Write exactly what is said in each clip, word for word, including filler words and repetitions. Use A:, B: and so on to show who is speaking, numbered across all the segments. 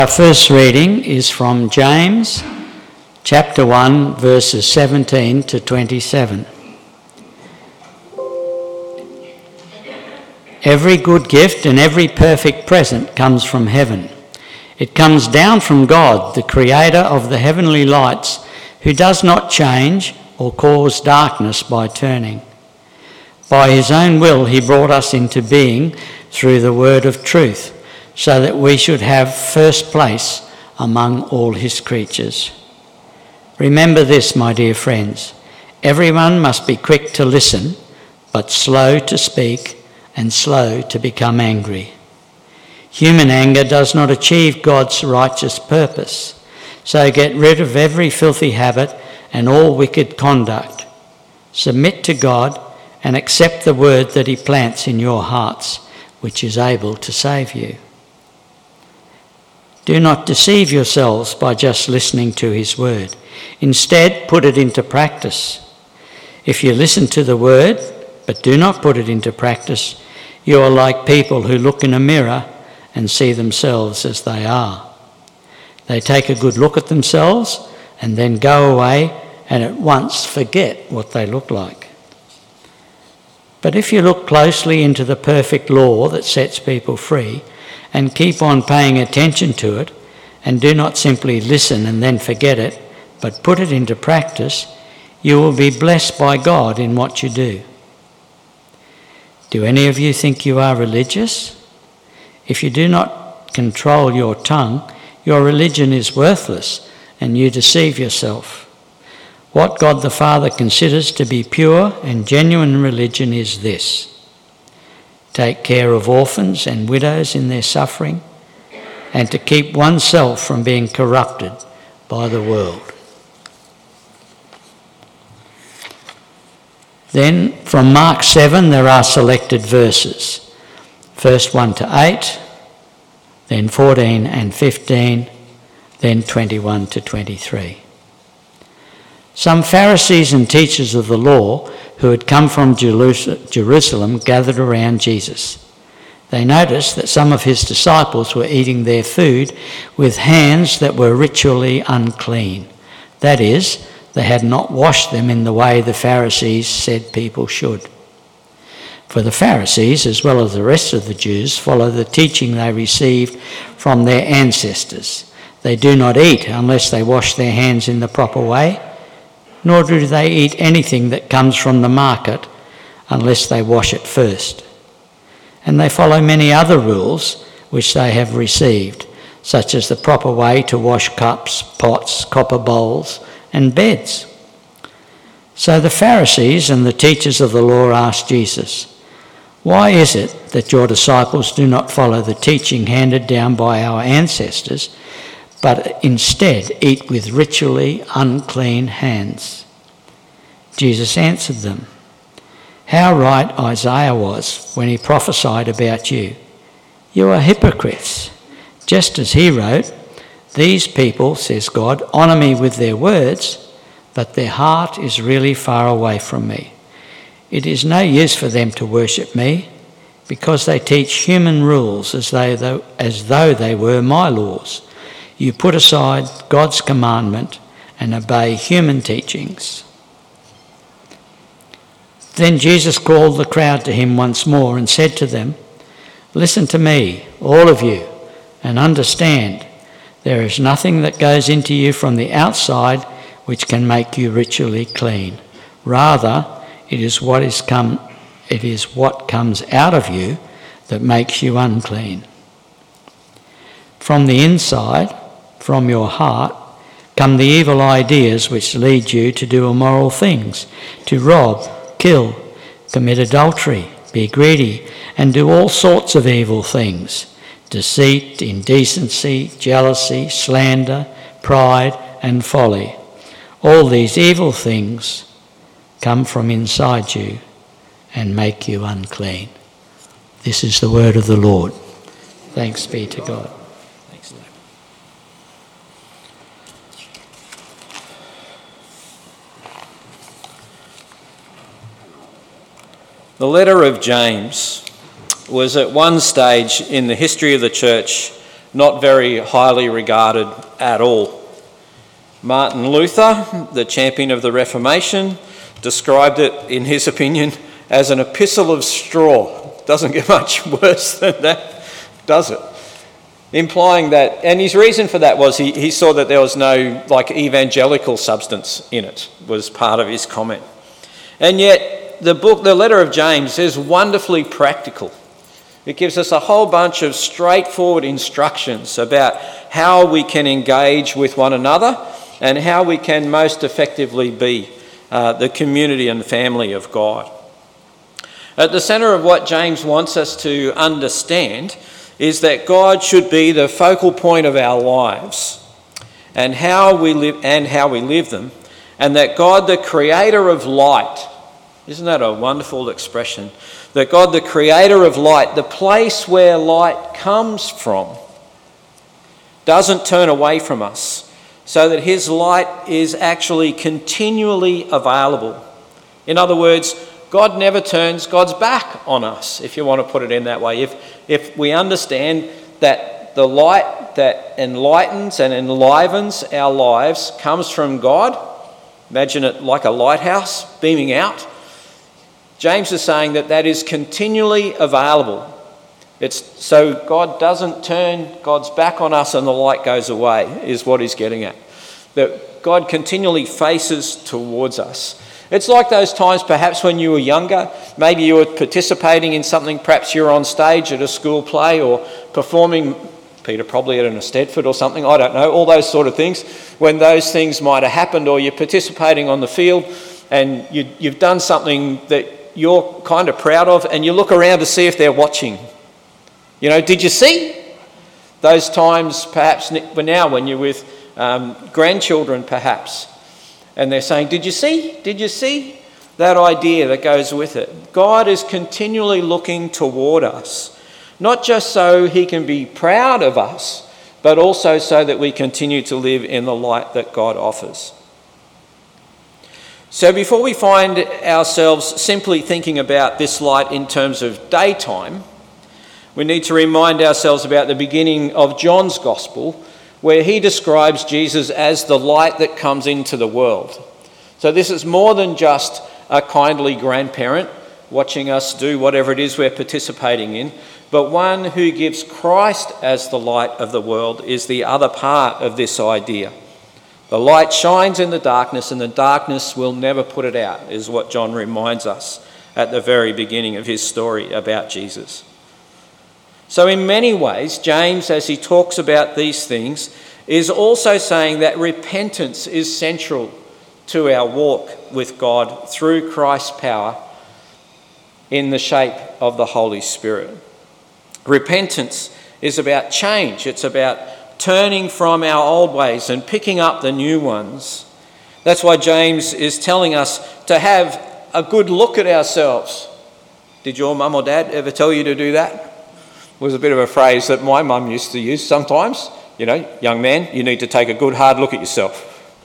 A: Our first reading is from James chapter one, verses seventeen to twenty-seven. Every good gift and every perfect present comes from heaven. It comes down from God, the creator of the heavenly lights, who does not change or cause darkness by turning. By his own will he brought us into being through the word of truth, so that we should have first place among all his creatures. Remember this, my dear friends. Everyone must be quick to listen, but slow to speak and slow to become angry. Human anger does not achieve God's righteous purpose. So get rid of every filthy habit and all wicked conduct. Submit to God and accept the word that he plants in your hearts, which is able to save you. Do not deceive yourselves by just listening to his word. Instead, put it into practice. If you listen to the word, but do not put it into practice, you are like people who look in a mirror and see themselves as they are. They take a good look at themselves and then go away and at once forget what they look like. But if you look closely into the perfect law that sets people free and keep on paying attention to it, and do not simply listen and then forget it, but put it into practice, you will be blessed by God in what you do. Do any of you think you are religious? If you do not control your tongue, your religion is worthless and you deceive yourself. What God the Father considers to be pure and genuine religion is this: take care of orphans and widows in their suffering, and to keep oneself from being corrupted by the world. Then from Mark seven there are selected verses. First one to eight, then fourteen and fifteen, then twenty-one to twenty-three. Some Pharisees and teachers of the law who had come from Jerusalem gathered around Jesus. They noticed that some of his disciples were eating their food with hands that were ritually unclean. That is, they had not washed them in the way the Pharisees said people should. For the Pharisees, as well as the rest of the Jews, follow the teaching they received from their ancestors. They do not eat unless they wash their hands in the proper way, nor do they eat anything that comes from the market unless they wash it first. And they follow many other rules which they have received, such as the proper way to wash cups, pots, copper bowls, and beds. So the Pharisees and the teachers of the law asked Jesus, "Why is it that your disciples do not follow the teaching handed down by our ancestors, but instead eat with ritually unclean hands?" Jesus answered them, "How right Isaiah was when he prophesied about you. You are hypocrites. Just as he wrote, 'These people,' says God, 'honour me with their words, but their heart is really far away from me. It is no use for them to worship me, because they teach human rules as though, as though they were my laws. You put aside God's commandment and obey human teachings.'" Then Jesus called the crowd to him once more and said to them, "Listen to me, all of you, and understand. There is nothing that goes into you from the outside which can make you ritually clean. Rather, it is what is come, it is what comes out of you that makes you unclean. From the inside, from your heart, come the evil ideas which lead you to do immoral things, to rob, kill, commit adultery, be greedy, and do all sorts of evil things: deceit, indecency, jealousy, slander, pride, and folly. All these evil things come from inside you and make you unclean." This is the word of the Lord. Thanks be to God. Thanks, Lord.
B: The letter of James was at one stage in the history of the church not very highly regarded at all. Martin Luther, the champion of the Reformation, described it, in his opinion, as an epistle of straw. Doesn't get much worse than that, does it? Implying that, and his reason for that was he, he saw that there was no like evangelical substance in it, was part of his comment. And yet the book, the letter of James, is wonderfully practical. It gives us a whole bunch of straightforward instructions about how we can engage with one another and how we can most effectively be uh, the community and family of God. At the centre of what James wants us to understand is that God should be the focal point of our lives and how we live and how we live them, and that God, the creator of light, isn't that a wonderful expression? That God, the creator of light, the place where light comes from, doesn't turn away from us, so that his light is actually continually available. In other words, God never turns God's back on us, if you want to put it in that way. If, if we understand that the light that enlightens and enlivens our lives comes from God, imagine it like a lighthouse beaming out, James is saying that that is continually available. It's so God doesn't turn God's back on us and the light goes away, is what he's getting at. That God continually faces towards us. It's like those times perhaps when you were younger, maybe you were participating in something, perhaps you're on stage at a school play or performing, Peter probably at an Eisteddfod or something, I don't know, all those sort of things, when those things might have happened, or you're participating on the field and you, you've done something that you're kind of proud of and you look around to see if they're watching. You know, did you see? Those times perhaps now when you're with um, grandchildren perhaps, and they're saying, did you see? Did you see? That idea that goes with it. God is continually looking toward us, not just so he can be proud of us, but also so that we continue to live in the light that God offers. So before we find ourselves simply thinking about this light in terms of daytime, we need to remind ourselves about the beginning of John's Gospel, where he describes Jesus as the light that comes into the world. So this is more than just a kindly grandparent watching us do whatever it is we're participating in, but one who gives Christ as the light of the world is the other part of this idea. The light shines in the darkness, and the darkness will never put it out, is what John reminds us at the very beginning of his story about Jesus. So in many ways, James, as he talks about these things, is also saying that repentance is central to our walk with God through Christ's power in the shape of the Holy Spirit. Repentance is about change. It's about turning from our old ways and picking up the new ones. That's why James is telling us to have a good look at ourselves. Did your mum or dad ever tell you to do that? Was a bit of a phrase that my mum used to use sometimes. You know, young man, you need to take a good hard look at yourself.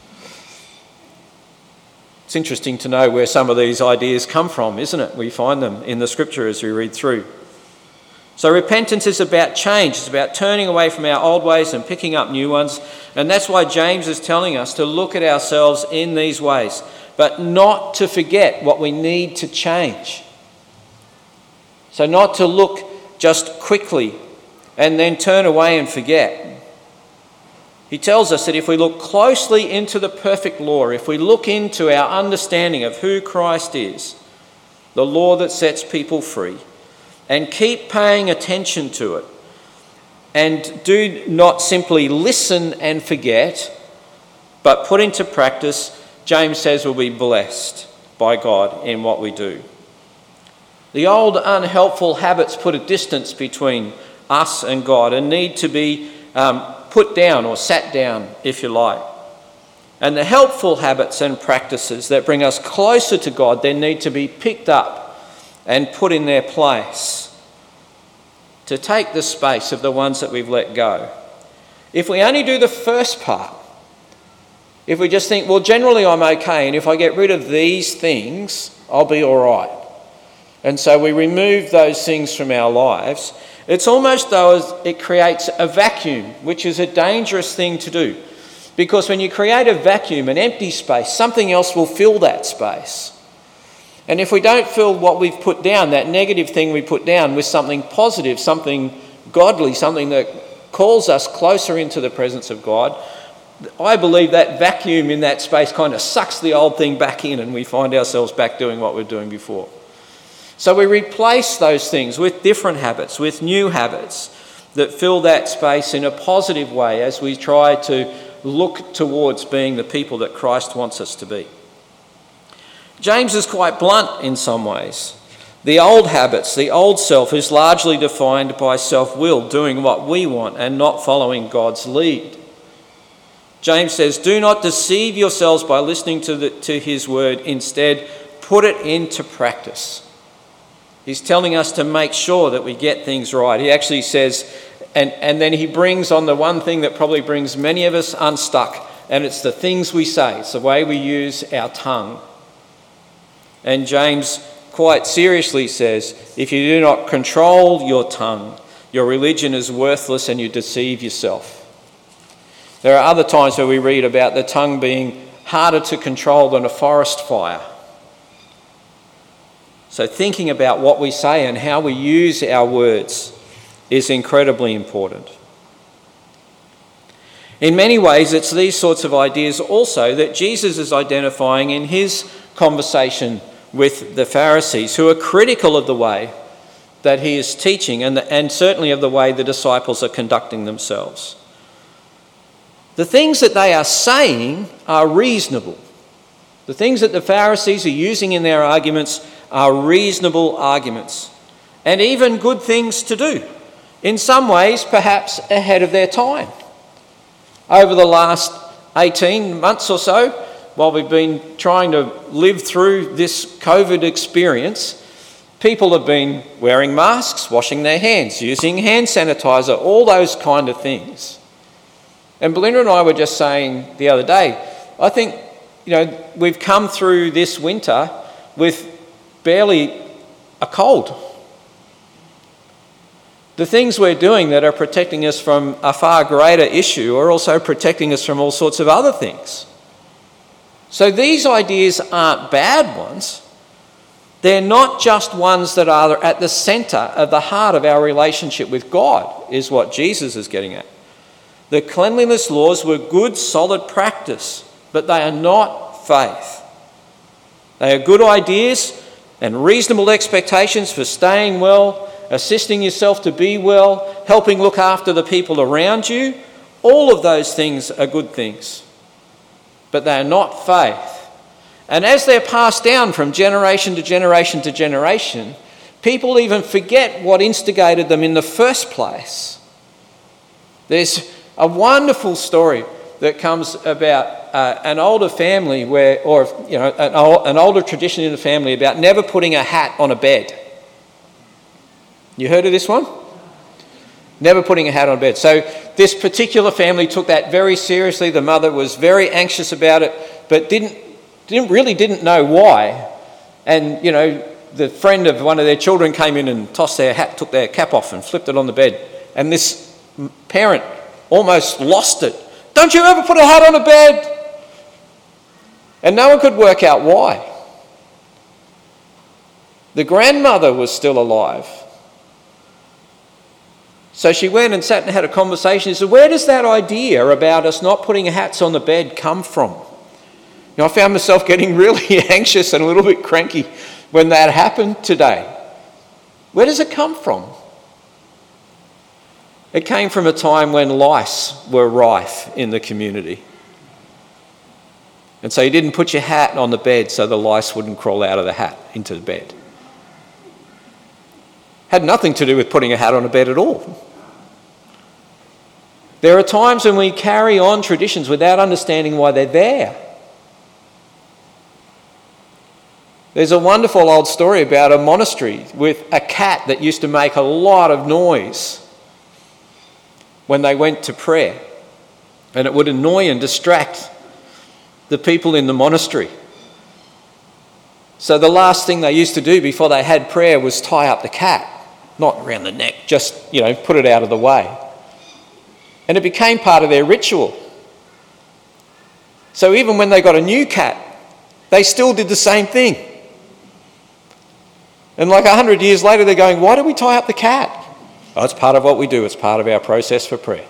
B: It's interesting to know where some of these ideas come from, isn't it? We find them in the scripture as we read through. So repentance is about change. It's about turning away from our old ways and picking up new ones. And that's why James is telling us to look at ourselves in these ways, but not to forget what we need to change. So not to look just quickly and then turn away and forget. He tells us that if we look closely into the perfect law, if we look into our understanding of who Christ is, the law that sets people free, and keep paying attention to it, and do not simply listen and forget, but put into practice, James says we'll be blessed by God in what we do. The old unhelpful habits put a distance between us and God and need to be um, put down or sat down, if you like. And the helpful habits and practices that bring us closer to God then need to be picked up and put in their place to take the space of the ones that we've let go. If we only do the first part, if we just think, well, generally I'm okay, and if I get rid of these things, I'll be all right. And so we remove those things from our lives, It's almost though it creates a vacuum, which is a dangerous thing to do. Because when you create a vacuum, an empty space, something else will fill that space. And if we don't fill what we've put down, that negative thing we put down, with something positive, something godly, something that calls us closer into the presence of God, I believe that vacuum in that space kind of sucks the old thing back in and we find ourselves back doing what we were doing before. So we replace those things with different habits, with new habits that fill that space in a positive way as we try to look towards being the people that Christ wants us to be. James is quite blunt in some ways. The old habits, the old self, is largely defined by self-will, doing what we want and not following God's lead. James says, do not deceive yourselves by listening to, the, to his word. Instead, put it into practice. He's telling us to make sure that we get things right. He actually says, and, and then he brings on the one thing that probably brings many of us unstuck, and it's the things we say. It's the way we use our tongue. And James quite seriously says, if you do not control your tongue, your religion is worthless and you deceive yourself. There are other times where we read about the tongue being harder to control than a forest fire. So thinking about what we say and how we use our words is incredibly important. In many ways, it's these sorts of ideas also that Jesus is identifying in his conversation with the Pharisees, who are critical of the way that he is teaching and, the, and certainly of the way the disciples are conducting themselves. The things that they are saying are reasonable. The things that the Pharisees are using in their arguments are reasonable arguments and even good things to do. In some ways, perhaps ahead of their time. Over the last eighteen months or so, while we've been trying to live through this COVID experience, people have been wearing masks, washing their hands, using hand sanitizer, all those kind of things. And Belinda and I were just saying the other day, I think, you know, we've come through this winter with barely a cold. The things we're doing that are protecting us from a far greater issue are also protecting us from all sorts of other things. So these ideas aren't bad ones. They're not just ones that are at the centre of the heart of our relationship with God, is what Jesus is getting at. The cleanliness laws were good, solid practice, but they are not faith. They are good ideas and reasonable expectations for staying well, assisting yourself to be well, helping look after the people around you. All of those things are good things, but they are not faith. And as they're passed down from generation to generation to generation, people even forget what instigated them in the first place. There's a wonderful story that comes about uh, an older family where, or you know, an, old, an older tradition in the family about never putting a hat on a bed. You heard of this one? Never putting a hat on a bed. So this particular family took that very seriously. The mother was very anxious about it, but didn't, didn't really didn't know why. And, you know, the friend of one of their children came in and tossed their hat, took their cap off and flipped it on the bed. And this parent almost lost it. Don't you ever put a hat on a bed? And no one could work out why. The grandmother was still alive. So she went and sat and had a conversation. She said, where does that idea about us not putting hats on the bed come from? You know, I found myself getting really anxious and a little bit cranky when that happened today. Where does it come from? It came from a time when lice were rife in the community. And so you didn't put your hat on the bed so the lice wouldn't crawl out of the hat into the bed. Had nothing to do with putting a hat on a bed at all. There are times when we carry on traditions without understanding why they're there. There's a wonderful old story about a monastery with a cat that used to make a lot of noise when they went to prayer. And it would annoy and distract the people in the monastery. So the last thing they used to do before they had prayer was tie up the cat. not around the neck, just, you know, put it out of the way. And it became part of their ritual. So even when they got a new cat, they still did the same thing. And like a hundred years later, they're going, why do we tie up the cat? Oh, it's part of what we do. It's part of our process for prayer.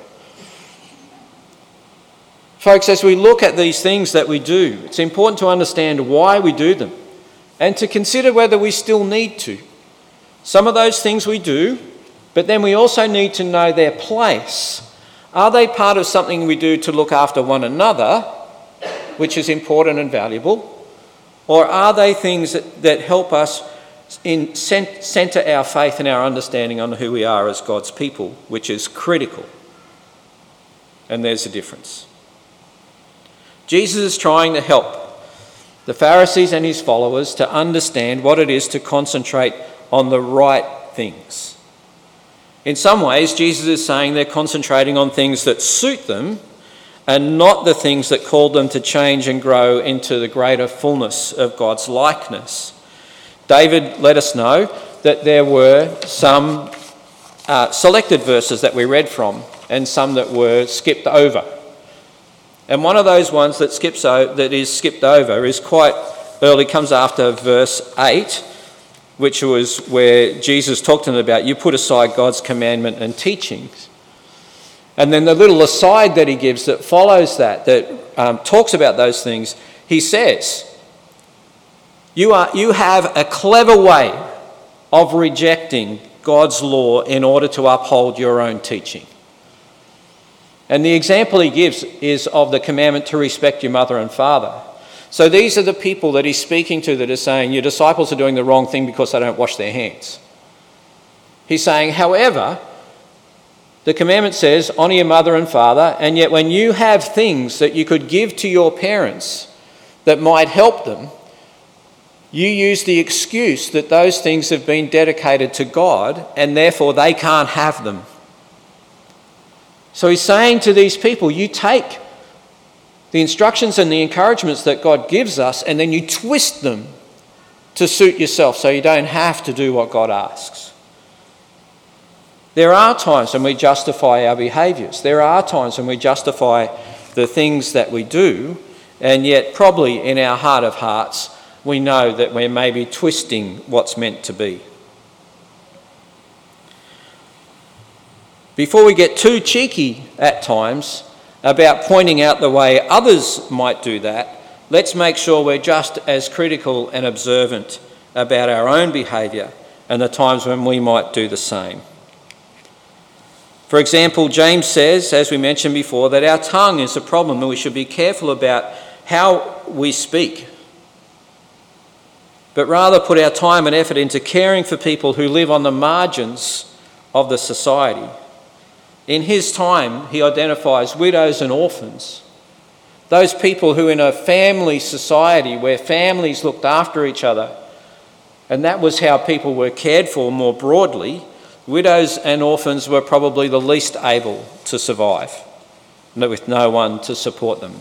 B: Folks, as we look at these things that we do, it's important to understand why we do them and to consider whether we still need to. Some of those things we do, but then we also need to know their place. Are they part of something we do to look after one another, which is important and valuable, or are they things that, that help us in centre our faith and our understanding on who we are as God's people, which is critical? And there's a difference. Jesus is trying to help the Pharisees and his followers to understand what it is to concentrate on the right things. In some ways, Jesus is saying they're concentrating on things that suit them and not the things that call them to change and grow into the greater fullness of God's likeness. David let us know that there were some uh, selected verses that we read from and some that were skipped over. And one of those ones that skips o- that is skipped over is quite early, comes after verse eight, which was where Jesus talked to them about, you put aside God's commandment and teachings. And then the little aside that he gives that follows that, that um, talks about those things, he says, you are you have a clever way of rejecting God's law in order to uphold your own teaching. And the example he gives is of the commandment to respect your mother and father. So these are the people that he's speaking to that are saying, your disciples are doing the wrong thing because they don't wash their hands. He's saying, however, the commandment says, honour your mother and father, and yet when you have things that you could give to your parents that might help them, you use the excuse that those things have been dedicated to God and therefore they can't have them. So he's saying to these people, you take the instructions and the encouragements that God gives us and then you twist them to suit yourself so you don't have to do what God asks. There are times when we justify our behaviours. There are times when we justify the things that we do, and yet probably in our heart of hearts we know that we're maybe twisting what's meant to be. Before we get too cheeky at times about pointing out the way others might do that, let's make sure we're just as critical and observant about our own behaviour and the times when we might do the same. For example, James says, as we mentioned before, that our tongue is a problem and we should be careful about how we speak, but rather put our time and effort into caring for people who live on the margins of the society. In his time, he identifies widows and orphans, those people who in a family society where families looked after each other, and that was how people were cared for more broadly, widows and orphans were probably the least able to survive, with no one to support them.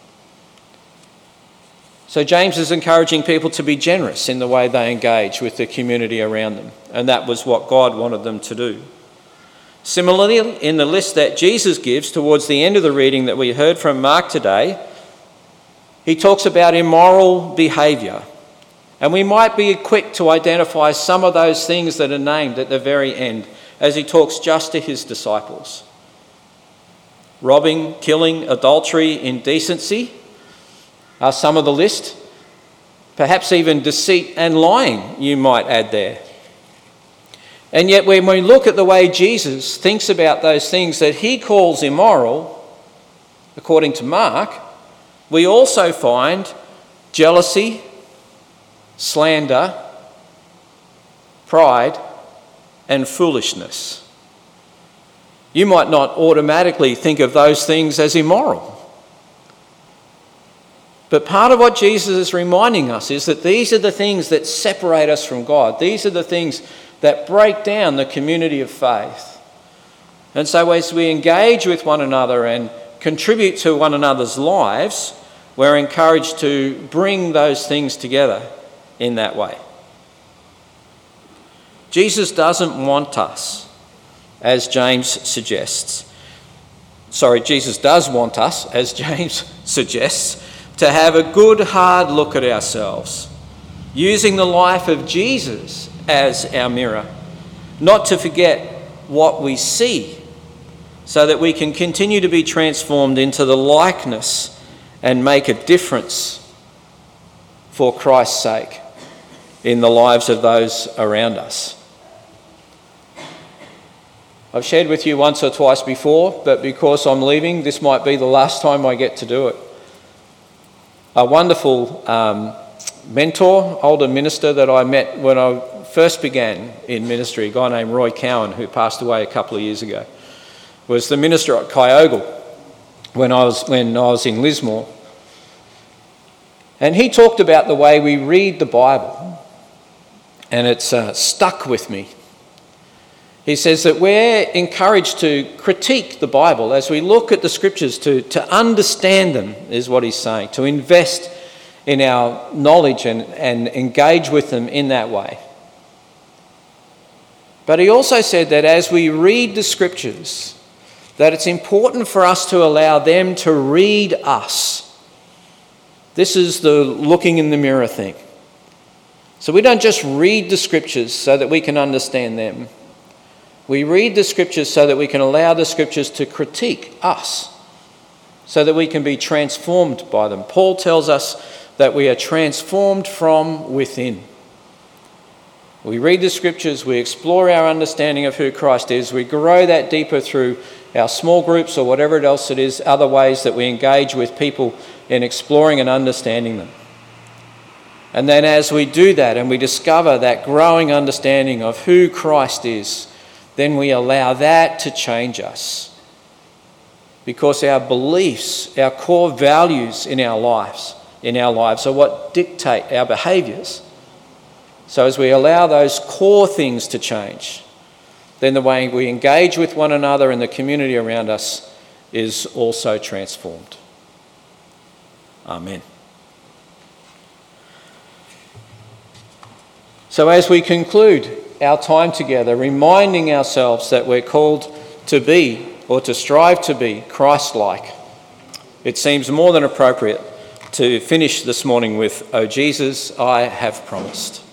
B: So James is encouraging people to be generous in the way they engage with the community around them, and that was what God wanted them to do. Similarly, in the list that Jesus gives towards the end of the reading that we heard from Mark today, he talks about immoral behaviour. And we might be quick to identify some of those things that are named at the very end as he talks just to his disciples. Robbing, killing, adultery, indecency are some of the list. Perhaps even deceit and lying you might add there. And yet when we look at the way Jesus thinks about those things that he calls immoral, according to Mark, we also find jealousy, slander, pride, and foolishness. You might not automatically think of those things as immoral. But part of what Jesus is reminding us is that these are the things that separate us from God. These are the things that break down the community of faith. And so as we engage with one another and contribute to one another's lives, we're encouraged to bring those things together in that way. Jesus doesn't want us, as James suggests. Sorry, Jesus does want us, as James suggests, to have a good hard look at ourselves, using the life of Jesus as our mirror, not to forget what we see, so that we can continue to be transformed into the likeness and make a difference for Christ's sake in the lives of those around us. I've shared with you once or twice before, but because I'm leaving, this might be the last time I get to do it. A wonderful um, mentor, older minister that I met when I first began in ministry, a guy named Roy Cowan, who passed away a couple of years ago, was the minister at Kyogle when I was when I was in Lismore. And he talked about the way we read the Bible, and it's uh, stuck with me. He says that we're encouraged to critique the Bible as we look at the scriptures, to, to understand them, is what he's saying, to invest in our knowledge and, and engage with them in that way. But he also said that as we read the scriptures, that it's important for us to allow them to read us. This is the looking in the mirror thing. So we don't just read the scriptures so that we can understand them. We read the scriptures so that we can allow the scriptures to critique us, so that we can be transformed by them. Paul tells us that we are transformed from within. We read the scriptures, we explore our understanding of who Christ is, we grow that deeper through our small groups or whatever else it is, other ways that we engage with people in exploring and understanding them. And then as we do that and we discover that growing understanding of who Christ is, then we allow that to change us. Because our beliefs, our core values in our lives, in our lives are what dictate our behaviours. So as we allow those core things to change, then the way we engage with one another and the community around us is also transformed. Amen. So as we conclude our time together, reminding ourselves that we're called to be, or to strive to be, Christ-like, it seems more than appropriate to finish this morning with, "O Jesus, I have promised."